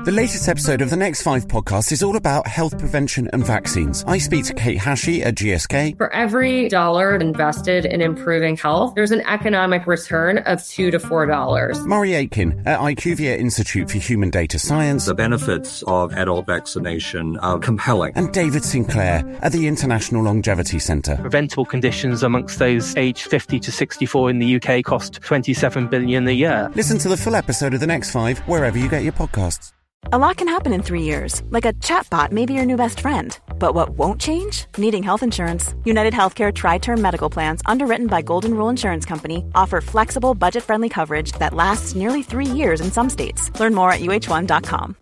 The latest episode of the Next 5 podcast is all about health prevention and vaccines. I speak to Kate Hashey at GSK. For every dollar invested in improving health, there's an economic return of $2 to $4. Murray Aitken at IQVIA Institute for Human Data Science. The benefits of adult vaccination are compelling. And David Sinclair at the International Longevity Centre. Preventable conditions amongst those aged 50 to 64 in the UK cost $27 billion a year. Listen to the full episode of the Next 5 wherever you get your podcasts. A lot can happen in 3 years, like a chatbot may be your new best friend. But what won't change? Needing health insurance. United Healthcare Tri-Term Medical Plans, underwritten by Golden Rule Insurance Company, offer flexible, budget-friendly coverage that lasts nearly 3 years in some states. Learn more at uh1.com.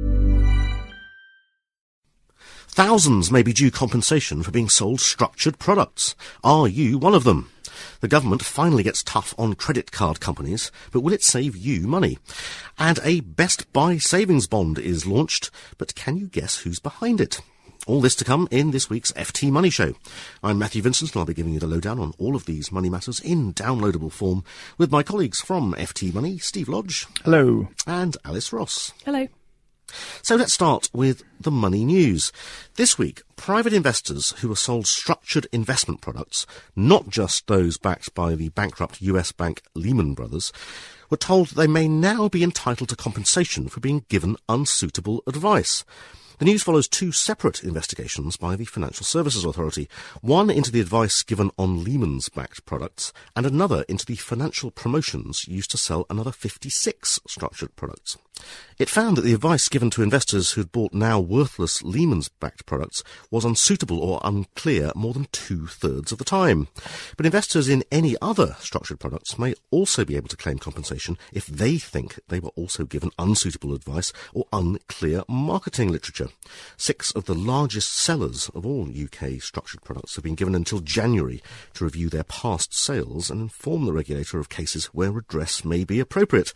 Thousands may be due compensation for being sold structured products. Are you one of them? The government finally gets tough on credit card companies, but will it save you money? And a Best Buy savings bond is launched, but can you guess who's behind it? All this to come in this week's FT Money Show. I'm Matthew Vincent, and I'll be giving you the lowdown on all of these money matters in downloadable form with my colleagues from FT Money, Steve Lodge. Hello. And Alice Ross. Hello. So let's start with the money news. This week, private investors who were sold structured investment products, not just those backed by the bankrupt US bank Lehman Brothers, were told they may now be entitled to compensation for being given unsuitable advice. The news follows two separate investigations by the Financial Services Authority, one into the advice given on Lehman's backed products and another into the financial promotions used to sell another 56 structured products. It found that the advice given to investors who'd bought now worthless Lehman's backed products was unsuitable or unclear more than 2/3 of the time. But investors in any other structured products may also be able to claim compensation if they think they were also given unsuitable advice or unclear marketing literature. 6 of the largest sellers of all UK structured products have been given until January to review their past sales and inform the regulator of cases where redress may be appropriate.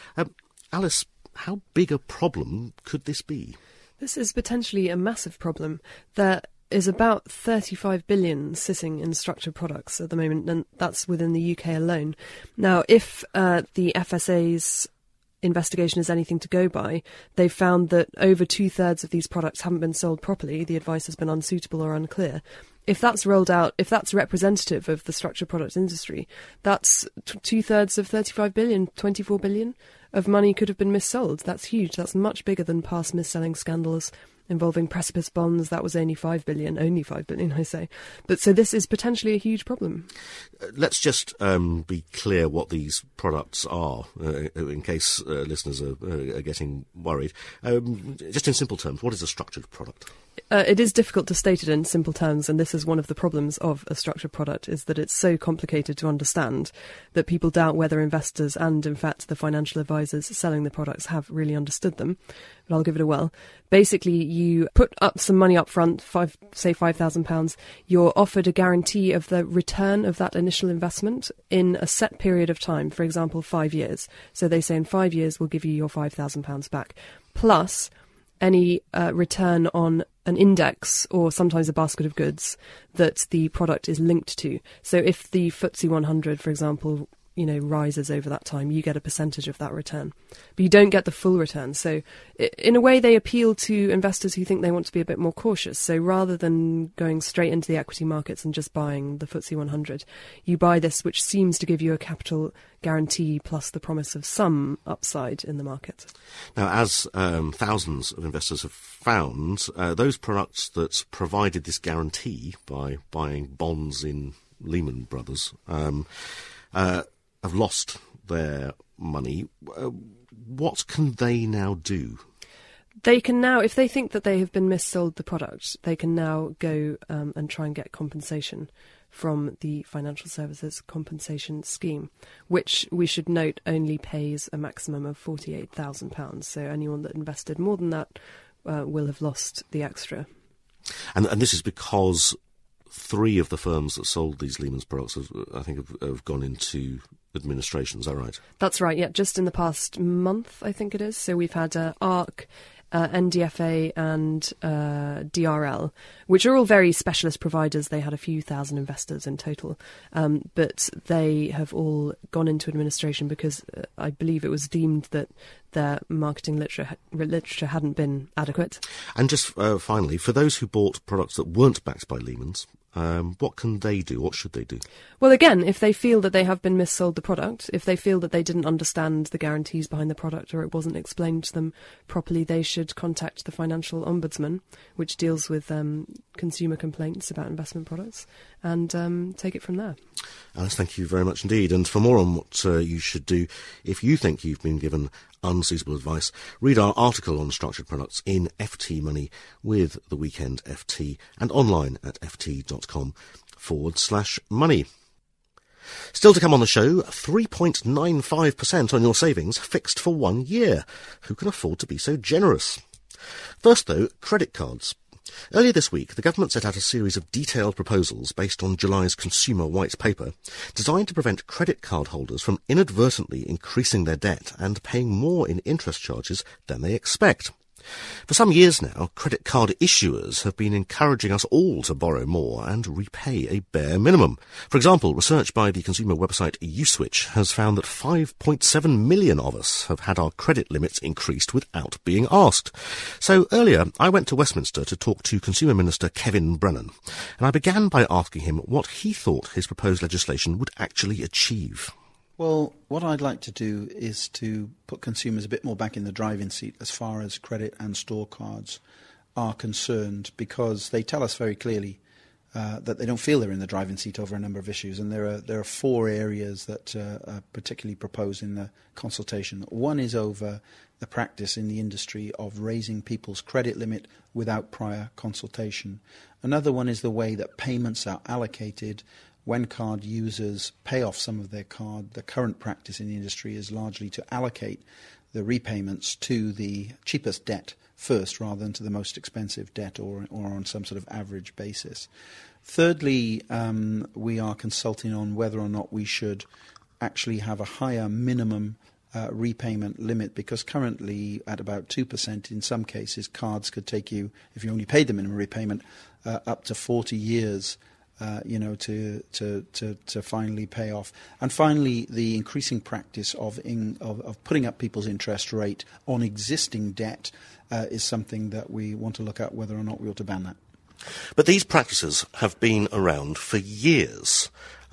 Alice, how big a problem could this be? This is potentially a massive problem. There is about 35 billion sitting in structured products at the moment, and that's within the UK alone. Now, if the FSA's investigation is anything to go by, they've found that over 2/3 of these products haven't been sold properly. The advice has been unsuitable or unclear. If that's rolled out, if that's representative of the structured products industry, that's 2/3 of 35 billion, 24 billion of money could have been missold. That's huge. That's much bigger than past mis-selling scandals involving Precipice bonds. That was only 5 billion, I say. But so this is potentially a huge problem. Let's just be clear what these products are, in case listeners are getting worried. Just in simple terms, what is a structured product? It is difficult to state it in simple terms, and this is one of the problems of a structured product, is that it's so complicated to understand that people doubt whether investors and, in fact, the financial advisors selling the products have really understood them. But I'll give it a whirl. Basically, you put up some money up front, say £5,000. You're offered a guarantee of the return of that initial investment in a set period of time, for example, 5 years. So they say in 5 years we'll give you your £5,000 back, plus any return on an index or sometimes a basket of goods that the product is linked to. So if the FTSE 100, for example, rises over that time, you get a percentage of that return. But you don't get the full return. So in a way, they appeal to investors who think they want to be a bit more cautious. So rather than going straight into the equity markets and just buying the FTSE 100, you buy this, which seems to give you a capital guarantee plus the promise of some upside in the market. Now, as thousands of investors have found, those products that provided this guarantee by buying bonds in Lehman Brothers have lost their money. What can they now do? They can now, if they think that they have been missold the product, they can now go and try and get compensation from the Financial Services Compensation Scheme, which we should note only pays a maximum of £48,000. So anyone that invested more than that will have lost the extra. And this is because 3 of the firms that sold these Lehman's products, have gone into administration. Is that right? That's right, yeah. Just in the past month, I think it is. So we've had ARC, NDFA and DRL, which are all very specialist providers. They had a few thousand investors in total, but they have all gone into administration because I believe it was deemed that their marketing literature hadn't been adequate. And just finally, for those who bought products that weren't backed by Lehman's, what can they do? What should they do? Well, again, if they feel that they have been missold the product, if they feel that they didn't understand the guarantees behind the product or it wasn't explained to them properly, they should contact the Financial Ombudsman, which deals with consumer complaints about investment products, and take it from there. Alice, thank you very much indeed. And for more on what you should do if you think you've been given unsuitable advice, read our article on structured products in FT Money with the Weekend FT and online at ft.com/money. Still to come on the show, 3.95% on your savings fixed for 1 year. Who can afford to be so generous? First, though, credit cards. Earlier this week, the government set out a series of detailed proposals based on July's Consumer White Paper, designed to prevent credit card holders from inadvertently increasing their debt and paying more in interest charges than they expect. For some years now, credit card issuers have been encouraging us all to borrow more and repay a bare minimum. For example, research by the consumer website Uswitch has found that 5.7 million of us have had our credit limits increased without being asked. So earlier, I went to Westminster to talk to Consumer Minister Kevin Brennan, and I began by asking him what he thought his proposed legislation would actually achieve. Well, what I'd like to do is to put consumers a bit more back in the driving seat as far as credit and store cards are concerned, because they tell us very clearly that they don't feel they're in the driving seat over a number of issues. And there are 4 areas that are particularly proposed in the consultation. One is over the practice in the industry of raising people's credit limit without prior consultation. Another one is the way that payments are allocated when card users pay off some of their card. The current practice in the industry is largely to allocate the repayments to the cheapest debt first rather than to the most expensive debt or on some sort of average basis. Thirdly, we are consulting on whether or not we should actually have a higher minimum repayment limit, because currently at about 2% in some cases cards could take you, if you only paid the minimum repayment, up to 40 years to finally pay off. And finally, the increasing practice of putting up people's interest rate on existing debt is something that we want to look at whether or not we ought to ban that. But these practices have been around for years,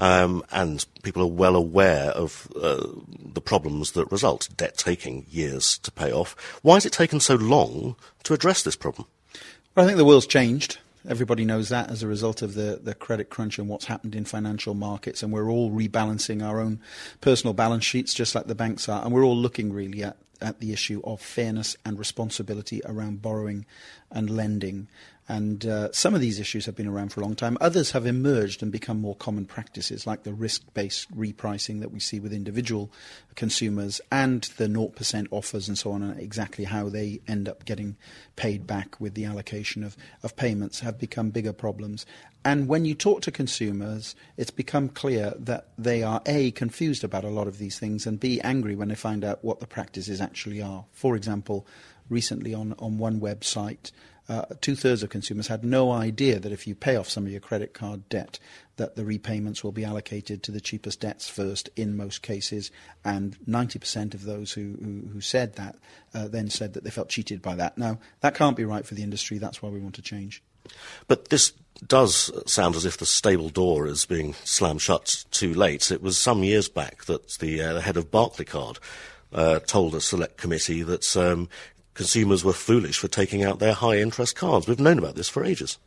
and people are well aware of the problems that result, debt taking years to pay off. Why has it taken so long to address this problem? Well, I think the world's changed. Everybody knows that as a result of the credit crunch and what's happened in financial markets, and we're all rebalancing our own personal balance sheets just like the banks are, and we're all looking really at the issue of fairness and responsibility around borrowing and lending. And some of these issues have been around for a long time. Others have emerged and become more common practices, like the risk-based repricing that we see with individual consumers and the 0% offers and so on, and exactly how they end up getting paid back with the allocation of payments have become bigger problems. And when you talk to consumers, it's become clear that they are, A, confused about a lot of these things, and B, angry when they find out what the practices actually are. For example, recently on one website, 2/3 of consumers had no idea that if you pay off some of your credit card debt, that the repayments will be allocated to the cheapest debts first in most cases, and 90% of those who said that then said that they felt cheated by that. Now, that can't be right for the industry. That's why we want to change. But this does sound as if the stable door is being slammed shut too late. It was some years back that the head of Barclaycard told a select committee that consumers were foolish for taking out their high-interest cards. We've known about this for ages.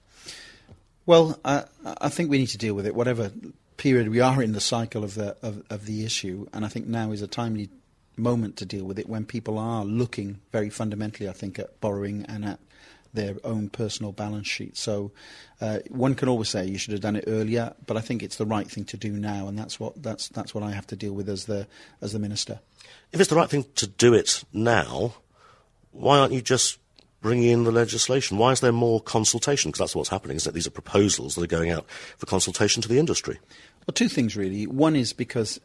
Well, I think we need to deal with it, whatever period we are in the cycle of the issue, and I think now is a timely moment to deal with it when people are looking very fundamentally, I think, at borrowing and at their own personal balance sheet. So one can always say you should have done it earlier, but I think it's the right thing to do now, and that's what I have to deal with as the minister. If it's the right thing to do it now, why aren't you just bringing in the legislation? Why is there more consultation? Because that's what's happening, isn't it? These are proposals that are going out for consultation to the industry. Well, two things really. One is because,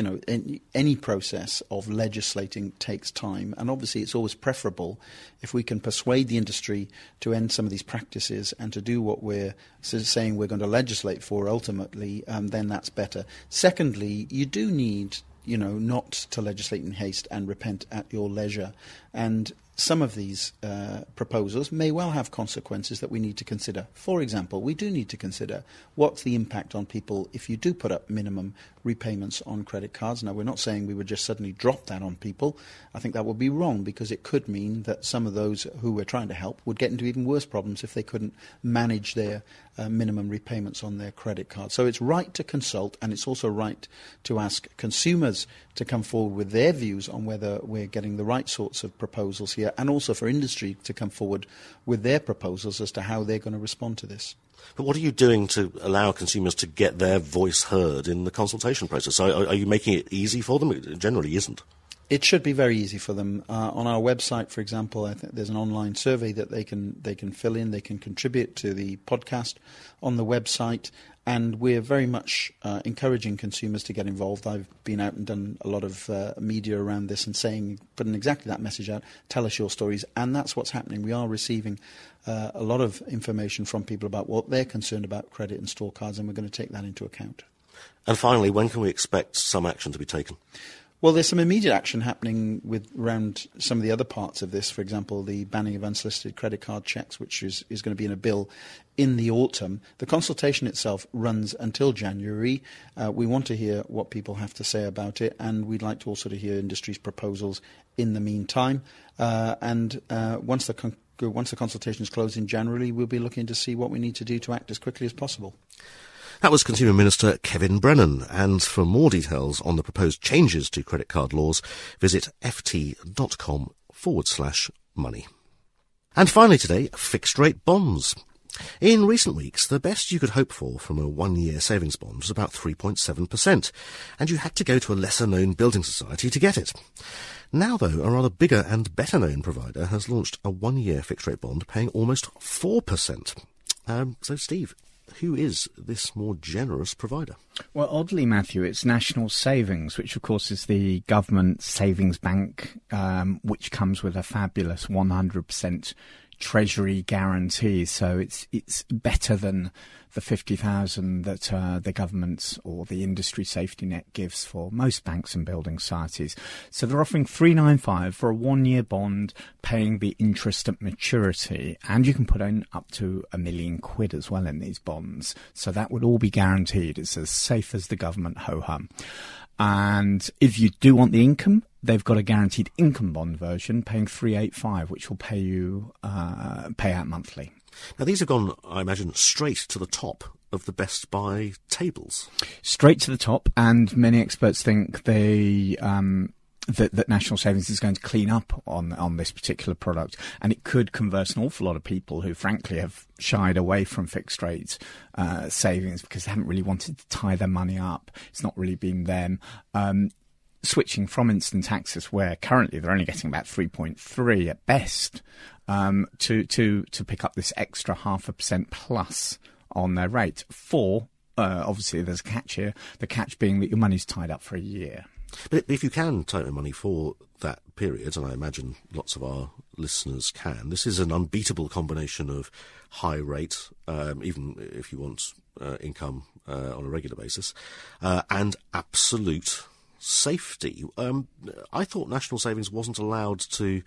any process of legislating takes time, and obviously it's always preferable if we can persuade the industry to end some of these practices and to do what we're saying we're going to legislate for ultimately, then that's better. Secondly, you do need, not to legislate in haste and repent at your leisure. And some of these proposals may well have consequences that we need to consider. For example, we do need to consider what's the impact on people if you do put up minimum repayments on credit cards. Now, we're not saying we would just suddenly drop that on people. I think that would be wrong, because it could mean that some of those who we're trying to help would get into even worse problems if they couldn't manage their minimum repayments on their credit card. So it's right to consult, and it's also right to ask consumers to come forward with their views on whether we're getting the right sorts of proposals here, and also for industry to come forward with their proposals as to how they're going to respond to this. But what are you doing to allow consumers to get their voice heard in the consultation process? Are you making it easy for them? It generally isn't. It should be very easy for them. On our website, for example, I think there's an online survey that they can fill in. They can contribute to the podcast on the website, and we're very much encouraging consumers to get involved. I've been out and done a lot of media around this and putting exactly that message out. Tell us your stories, and that's what's happening. We are receiving a lot of information from people about what they're concerned about credit and store cards, and we're going to take that into account. And finally, when can we expect some action to be taken? Well, there's some immediate action happening around some of the other parts of this. For example, the banning of unsolicited credit card checks, which is going to be in a bill in the autumn. The consultation itself runs until January. We want to hear what people have to say about it, and we'd like to also to hear industry's proposals in the meantime. And once the consultation is closed in January, we'll be looking to see what we need to do to act as quickly as possible. That was Consumer Minister Kevin Brennan, and for more details on the proposed changes to credit card laws, visit ft.com/money. And finally today, fixed-rate bonds. In recent weeks, the best you could hope for from a one-year savings bond was about 3.7%, and you had to go to a lesser-known building society to get it. Now, though, a rather bigger and better-known provider has launched a one-year fixed-rate bond paying almost 4%. So, Steve, who is this more generous provider? Well, oddly, Matthew, it's National Savings, which, of course, is the government savings bank, which comes with a fabulous 100% Treasury guarantee. So it's better than the 50,000 that the government or the industry safety net gives for most banks and building societies. So they're offering $395 for a one-year bond, paying the interest at maturity, and you can put in up to £1 million as well in these bonds. So that would all be guaranteed. It's as safe as the government ho-hum. And if you do want the income, they've got a guaranteed income bond version, paying $385, which will pay you pay out monthly. Now, these have gone, I imagine, straight to the top of the Best Buy tables. Straight to the top, and many experts think that National Savings is going to clean up on this particular product, and it could convert an awful lot of people who, frankly, have shied away from fixed rate savings because they haven't really wanted to tie their money up. It's not really been them. Switching from instant access, where currently they're only getting about 3.3 at best, to pick up this extra 0.5% plus on their rate. Obviously there's a catch here, the catch being that your money's tied up for a year. But if you can tie your money for that period, and I imagine lots of our listeners can, this is an unbeatable combination of high rate, even if you want income on a regular basis, and absolute safety. I thought National Savings wasn't allowed to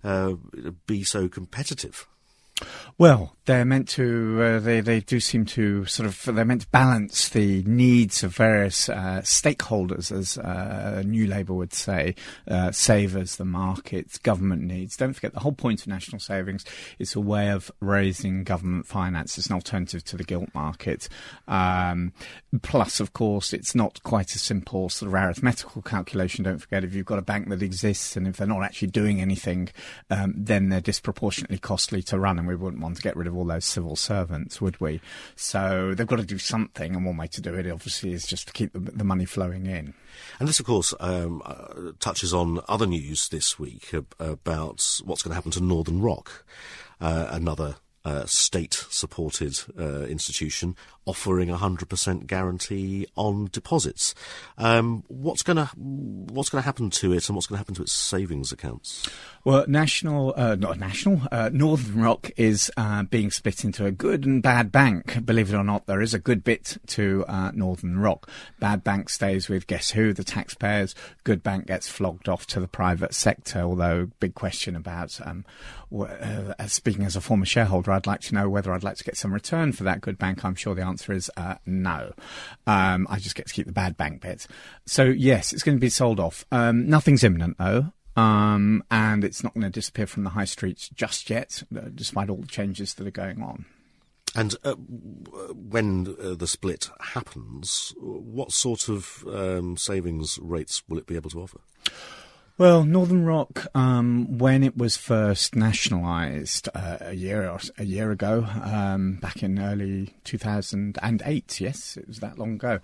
be so competitive. Well, they're meant to, they do seem to they're meant to balance the needs of various stakeholders, as New Labour would say, savers, the markets, government needs. Don't forget, the whole point of National Savings is a way of raising government finance. It's an alternative to the gilt market. Plus, of course, it's not quite a simple sort of arithmetical calculation. Don't forget, if you've got a bank that exists and if they're not actually doing anything, then they're disproportionately costly to run. and we wouldn't want to get rid of all those civil servants, would we? So they've got to do something, and one way to do it, obviously, is just to keep the money flowing in. And this, of course, touches on other news this week about what's going to happen to Northern Rock, another state-supported institution offering 100% guarantee on deposits. What's going to happen to it, and what's going to happen to its savings accounts? Well, Northern Rock is being split into a good and bad bank. Believe it or not, there is a good bit to Northern Rock. Bad bank stays with guess who? The taxpayers. Good bank gets flogged off to the private sector, although big question about, speaking as a former shareholder, I'd like to know whether I'd like to get some return for that good bank. I'm sure the answer is no. I just get to keep the bad bank bit. So, yes, it's going to be sold off. Nothing's imminent, though. And it's not going to disappear from the high streets just yet, despite all the changes that are going on. And when the split happens, what sort of savings rates will it be able to offer? Well, Northern Rock, when it was first nationalised a year ago, back in early 2008, yes, it was that long ago,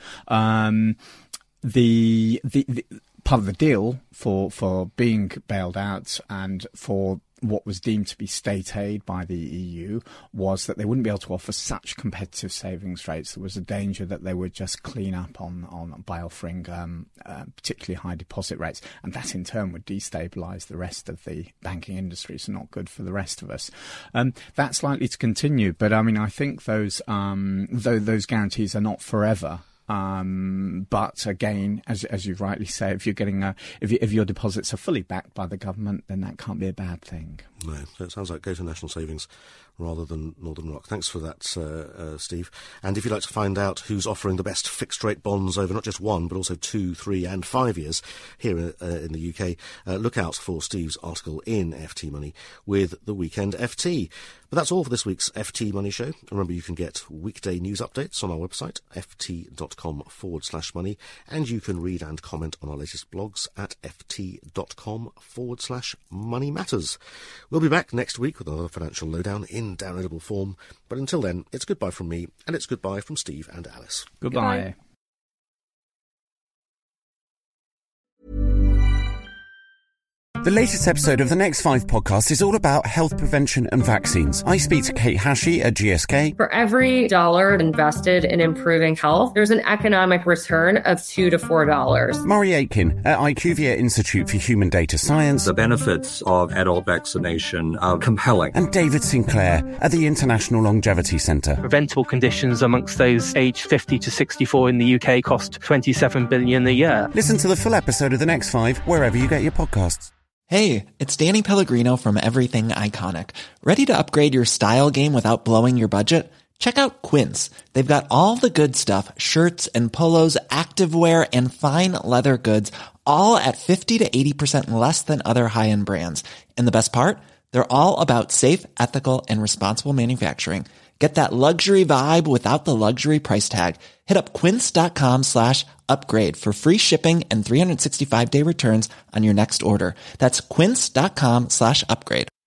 the part of the deal for being bailed out and for what was deemed to be state aid by the EU was that they wouldn't be able to offer such competitive savings rates. There was a danger that they would just clean up by offering particularly high deposit rates, and that in turn would destabilise the rest of the banking industry, so not good for the rest of us. That's likely to continue, but I mean, I think those guarantees are not forever. But again, as you rightly say, if you're getting if your deposits are fully backed by the government, then that can't be a bad thing. No, so it sounds like go to National Savings rather than Northern Rock. Thanks for that, Steve. And if you'd like to find out who's offering the best fixed-rate bonds over not just 1, but also 2, 3 and 5 years here in the UK, look out for Steve's article in FT Money with the Weekend FT. But that's all for this week's FT Money Show. Remember, you can get weekday news updates on our website, ft.com/money, and you can read and comment on our latest blogs at ft.com/money matters. We'll be back next week with another financial lowdown in downloadable form. But until then, it's goodbye from me, and it's goodbye from Steve and Alice. Goodbye. The latest episode of the Next 5 podcast is all about health prevention and vaccines. I speak to Kate Hashey at GSK. For every dollar invested in improving health, there's an economic return of $2 to $4. Murray Aitken at IQVIA Institute for Human Data Science. The benefits of adult vaccination are compelling. And David Sinclair at the International Longevity Centre. Preventable conditions amongst those aged 50 to 64 in the UK cost $27 billion a year. Listen to the full episode of The Next 5 wherever you get your podcasts. Hey, it's Danny Pellegrino from Everything Iconic. Ready to upgrade your style game without blowing your budget? Check out Quince. They've got all the good stuff, shirts and polos, activewear, and fine leather goods, all at 50 to 80% less than other high-end brands. And the best part? They're all about safe, ethical, and responsible manufacturing. Get that luxury vibe without the luxury price tag. Hit up quince.com/upgrade for free shipping and 365-day returns on your next order. That's quince.com/upgrade.